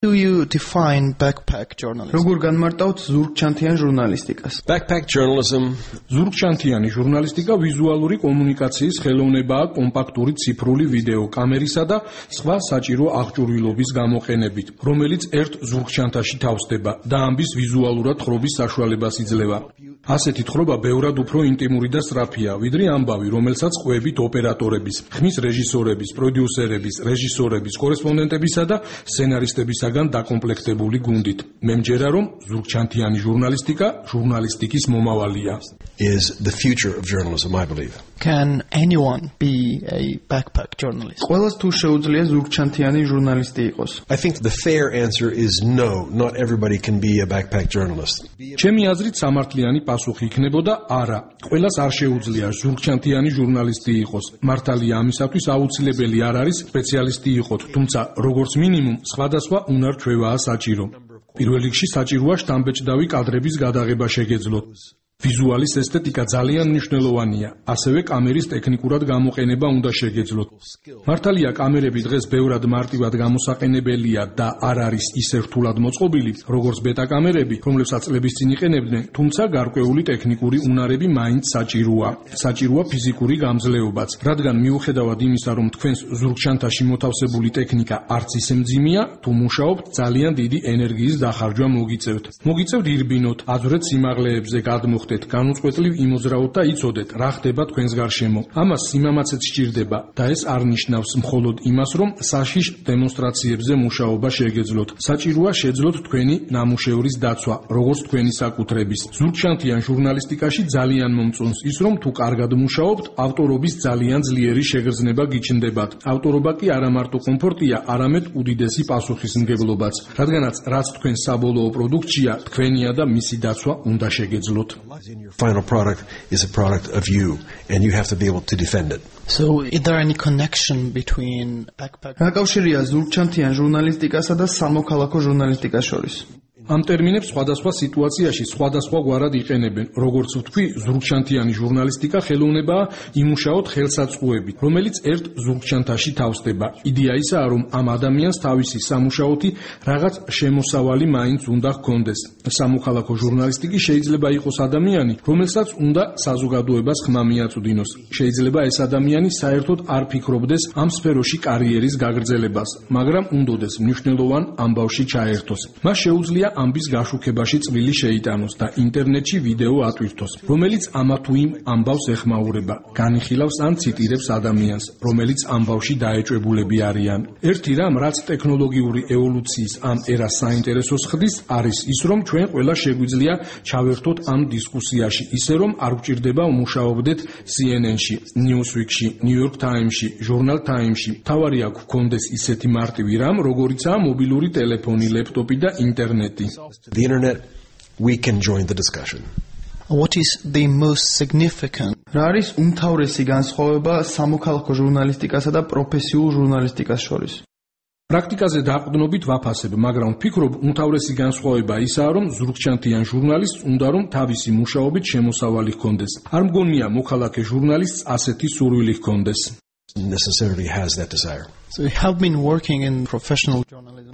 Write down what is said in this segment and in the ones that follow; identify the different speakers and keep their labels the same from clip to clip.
Speaker 1: Do you define backpack journalism?
Speaker 2: როგორ განმარტავთ ზურგჩანთიან ჟურნალისტიკას?
Speaker 3: Backpack journalism.
Speaker 4: ზურგჩანთიანი ჟურნალისტიკა ვიზუალური კომუნიკაციის ხელოვნებაა კომპაქტური ციფრული ვიდეო კამერისა და სხვა საჭირო აღჭურვილობის გამოყენებით, რომელიც ერთ ზურგჩანთაში თავსდება და ამბის ვიზუალურად თხრობის საშუალებას იძლევა. ასეთი თხრობა ბევრად უფრო ინტიმური და სწრაფია, ვიდრე ამბავი, რომელსაც ყვებით ოპერატორების, ხმის რეჟისორების, პროდიუსერების, რეჟისორების, კორესპონდენტებისა და სცენარისტებისაგან დაკომპლექტებული გუნდით. მე მჯერა, რომ ზურგჩანთიანი ჟურნალისტიკა ჟურნალისტიკის მომავალია.
Speaker 3: Is the future of journalism, I believe.
Speaker 1: Can anyone be a backpack journalist?
Speaker 2: ყველას თუ შეუძლია ზურგჩანთიანი ჟურნალისტი იყოს?
Speaker 3: I think the fair answer is no. Not everybody can be a backpack journalist.
Speaker 4: ჩემი აზრით სამართლიანი პასუხი იქნებოდა არა. ყველას არ შეუძლია ზურგჩანთიანი ჟურნალისტი იყოს. მართალია ამისათვის აუცილებელი არ არის სპეციალისტი იყოთ, თუმცა როგორც მინიმუმ სხვადასხვა უნარ-ჩვევაა საჭირო. პირველ რიგში საჭიროა შთამბეჭდავი კადრების გადაღება შეგეძლოთ. ვიზუალის ესთეტიკა ძალიან მნიშვნელოვანია, ასევე კამერის ტექნიკურად გამოყენება უნდა შეგეძლოთ. მართალია კამერები დღეს ბევრად მარტივად გამოსაყენებელია და არ არის ისე რთულად მოწყობილი, როგორც ბეტა კამერები, რომლებსაც წლების წინ იყენებდნენ, თუმცა გარკვეული ტექნიკური უნარები მაინც საჭიროა. საჭიროა ფიზიკური გამძლეობაც, რადგან მიუხედავად იმისა, რომ თქვენს ზურგჩანთაში მოთავსებული ტექნიკა არც ისე მძიმეა, თუ მუშაობთ, ძალიან დიდი ენერგიის დახარჯვა მოგიწევთ. მოგიწევთ ირბინოთ, აზრეთ სიმაღლეებზე გადმოხდეთ, განუწყვეტლივ იმოძრაოთ და იცოდეთ, რა ხდება თქვენს გარშემო. ამას სიმამაცეც სჭირდება და ეს არ ნიშნავს მხოლოდ იმას, რომ საშიშ დემონსტრაციებზე მუშაობა შეგეძლოთ. საჭიროა შეძლოთ თქვენი ნამუშევრის დაცვა, როგორც თქვენი საკუთრების. ზურგჩანთიან ჟურნალისტიკაში ძალიან მომწონს ის, რომ თუ კარგად მუშაობთ, ავტორობის ძალიან ძლიერი შეგრძნება გიჩნდებათ. ავტორობა კი არა მარტო კომფორტია, არამედ უდიდესი პასუხისმგებლობაც, რადგანაც რაც თქვენ საბოლოო პროდუქცია, თქვენია და მისი დაცვა უნდა შეგეძლოთ.
Speaker 3: Your final product is a product of you, and you have to be able to defend it.
Speaker 1: So, is there any connection between backpack?
Speaker 2: რა კავშირია ზურგჩანთიან ჟურნალისტიკასა და სამოქალაქო ჟურნალისტიკას შორის?
Speaker 4: ამ ტერმინებს სხვადასხვა სიტუაციაში სხვადასხვაგვარად იყენებენ. როგორც ვთქვი, ზურგჩანთიანი ჟურნალისტიკა ხელოვნებაა იმუშაოთ ხელსაწყოებით, რომელიც ერთ ზურგჩანთაში თავსდება. იდეა ისაა, რომ ამ ადამიანს თავისი სამუშაოთი რაღაც შემოსავალი მაინც უნდა ჰქონდეს. სამოქალაქო ჟურნალისტიკი შეიძლება იყოს ადამიანი, რომელსაც უნდა საზოგადოებას ხმა მიაწვდინოს. შეიძლება ეს ადამიანი საერთოდ არ ფიქრობდეს ამ სფეროში კარიერის გაგრძელებას, მაგრამ უნდოდეს მნიშვნელოვან ამბავში ჩაერთოს. მას შეუძლია ამბის გაშუქებაში წვლილი შეიტანოს და ინტერნეტში ვიდეო ატვირთოს, რომელიც ამა თუ იმ ამბავს ეხმაურება, განიხილავს ან ციტირებს ადამიანს, რომელიც ამბავში დაეჭვებულები არიან. ერთი რამ, რაც ტექნოლოგიური ევოლუციის ამ ერას საინტერესოს ხდის, არის ის, რომ ჩვენ ყველა შეგვიძლია ჩავერთოთ ამ დისკუსიაში, ისე რომ არ გვჭირდება მუშაობდეთ CNN-ში, Newsweek-ში, New York Times-ში, Journal Times-ში. თავარი აქ გქონდეს ისეთი მარტივი რამ, როგორიცაა მობილური ტელეფონი, ლეპტოპი და ინტერნეტი.
Speaker 3: The internet, we can join the discussion.
Speaker 1: What is the most significant?
Speaker 2: რა არის უმთავრესი განსხვავება სამოქალაქო ჟურნალისტიკასა და პროფესიულ ჟურნალისტიკას შორის?
Speaker 4: პრაქტიკაზე დაყრდნობით ვაფასებ, მაგრამ ვფიქრობ, უმთავრესი განსხვავება ისაა, რომ ზურგჩანთიან ჟურნალისტს უნდა რომ თავისი მუშაობით შემოსავალი ჰქონდეს. არ მგონია მოქალაქე ჟურნალისტს ასეთი სურვილი ჰქონდეს.
Speaker 3: Necessarily has that desire.
Speaker 1: So you have been working in professional journalism.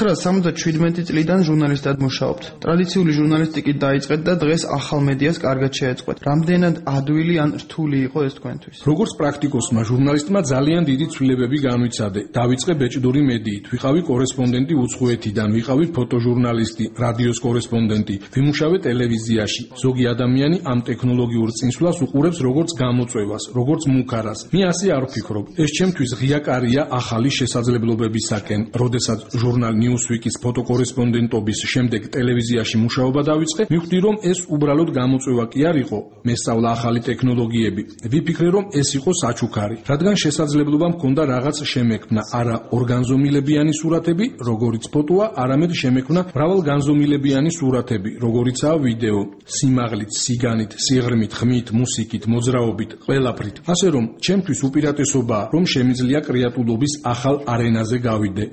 Speaker 2: 1977 წლიდან ჟურნალისტად მუშაობთ. ტრადიციული ჟურნალისტიკით დაიწყეთ და დღეს ახალ მედიას კარგად შეეწყვეთ. რამდენად ადვილი ან რთული იყო ეს თქვენთვის?
Speaker 4: როგორც პრაქტიკოსმა ჟურნალისტმა ძალიან დიდი ცვლილებები განვიცადე. დავიწყე ბეჭდური მედიით, ვიყავი კორესპონდენტი უცხოეთიდან, ვიყავი ფოტოჟურნალისტი, რადიოს კორესპონდენტი, ვიმუშავე ტელევიზიაში. ზოგი ადამიანი ამ ტექნოლოგიურ წინსვლას უყურებს როგორც გამოწვევას, როგორც მუქარას. მე ასე არ ვფიქრობ. ეს ჩემთვის ღია კარია ახალი შესაძლებლობებისაკენ. როდესაც ჟურნალ Newsweek-ის ფოტოკორესპონდენტობის შემდეგ ტელევიზიაში მუშაობა დავიწყე, მივხვდი, რომ ეს უბრალოდ გამოწვევა კი არ იყო, მესწავლა ახალი ტექნოლოგიები. ვიფიქრე, რომ ეს იყო საჩუქარი, რადგან შესაძლებლობა მქონდა რაღაც შემექმნა, არა ორგანზომილებიანი სურათები, როგორიც ფოტოა, არამედ შემექმნა მრავალგანზომილებიანი სურათები, როგორიცაა ვიდეო, სიმაღლით, სიგანით, სიღრმით, ხმით, მუსიკით, მოძრაობით, ყველაფრით. ასე რომ, ჩემთვის უპირატესობა უპირატესობა, რომ შემიძლია კრეატულობის ახალ არენაზე გავიდე.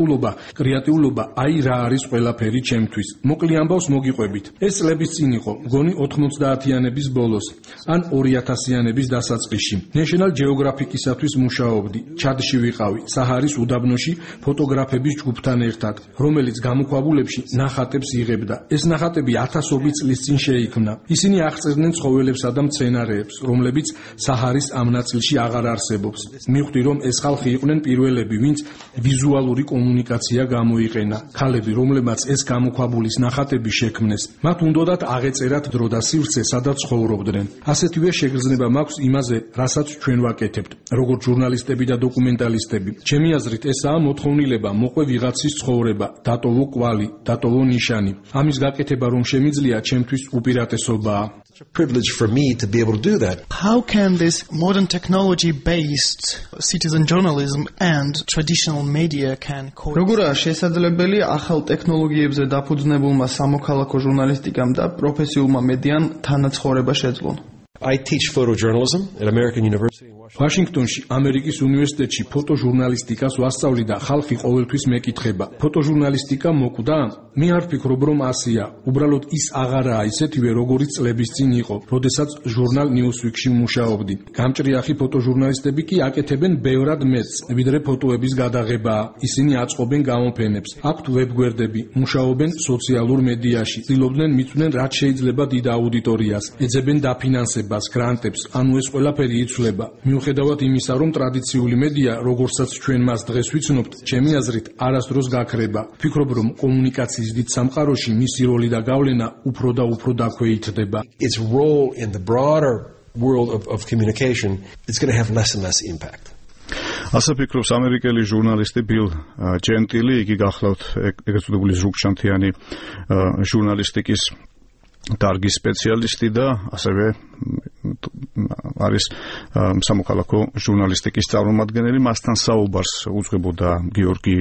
Speaker 4: კრეატულობა, აი რა არის ყველაფერი ჩემთვის. მოკლე ამბავს მოგიყვებით. ეს წლების წინ იყო, მგონი 90-იანების ბოლოს, ან 2000-იანების დასაწყისში. National Geographic-ისათვის მუშაობდი. ჩადში ვიყავი, საჰარის უდაბნოში ფოტოგრაფების ჯგუფთან ერთად, რომელიც გამოქვაბულებში ნახატებს იღებდა. ეს ნახატები ათასობით წლის წინ შეიქმნა. ისინი აღწერდნენ ცხოველებსა და მცენარეებს, რომლებიც საჰარის ამ ნაწილში აღარ არსებობს. მივხვდი, რომ ეს ხალხი იყვნენ პირველები, ვინც ვიზუალური კომუნიკაცია გამოიყენა. ქალები, რომლებმაც ეს გამოქვაბულის ნახატები შექმნეს, მათ უნდათ აღეწერათ დრო და სივრცე, სადაც ცხოვრობდნენ. ასეთივე შეგრძნება მაქვს იმაზე, რასაც ჩვენ ვაკეთებთ, როგორც ჟურნალისტები და დოკუმენტალისტები. ჩემი აზრით, ესაა მოთხოვნილება, მოყვე ვიღაცის ცხოვრება, დატოვო კვალი, დატოვო ნიშანი. ამის გაკეთება რომ შემიძლია, ჩემთვის უპირატესობაა.
Speaker 3: Privilege for me to be able to do that.
Speaker 1: How can this modern technology-based citizen journalism and traditional media can coexist?
Speaker 2: როგორაა შესაძლებელი ახალ ტექნოლოგიებზე დაფუძნებულმა სამოქალაქო ჟურნალისტიკამ და პროფესიულმა მედიამ თანაცხოვრება შეძლონ?
Speaker 3: I teach photojournalism at American University in Washington.
Speaker 4: ვაშინგტონში, ამერიკის უნივერსიტეტში ფოტოჟურნალისტიკას ვასწავლი და ხალხი ყოველთვის მეკითხება. ფოტოჟურნალისტიკა მოკვდა? მე არ ვფიქრობ, რომ ასეა. უბრალოდ ის აღარაა ისეთივე, როგორიც წლების წინ იყო, როდესაც ჟურნალ Newsweek-ში მუშაობდი. გამჭრიახი ფოტოჟურნალისტები კი აკეთებენ ბევრად მეტს, ვიდრე ფოტოების გადაღებაა. ისინი აწყობენ გამოფენებს, აქვთ ვებგვერდები, მუშაობენ სოციალურ მედიაში, ცდილობდნენ მიცვნენ რაც შეიძლება დიდ აუდიტორიას, ეძებენ დაფინანსებას, გრანტებს, ანუ ეს ყველაფერი იცვლება. მიუხედავად იმისა, რომ ტრადიციული მედია, როგორცაც ჩვენ მას დღეს ვიცნობთ, ჩემი აზრით, არასდროს გაქრება. ვფიქრობ, რომ კომუნიკაციის დიდ სამყაროში მისი როლი და გავლენა უფრო და უფრო დაქვეითდება.
Speaker 3: Its role in the broader world of communication is going to have less and less impact.
Speaker 5: ასე ფიქრობს ამერიკელი ჟურნალისტი ბილ ჯენტილი, იგი გახლავთ ეგრეთ წოდებული ზრუგშანთიანი ჟურნალისტიკის დარგის სპეციალისტი და ასევე არის სამოქალაქო ჟურნალისტიკის წარმომადგენელი. მასთან საუბარს უძღვებოდა გიორგი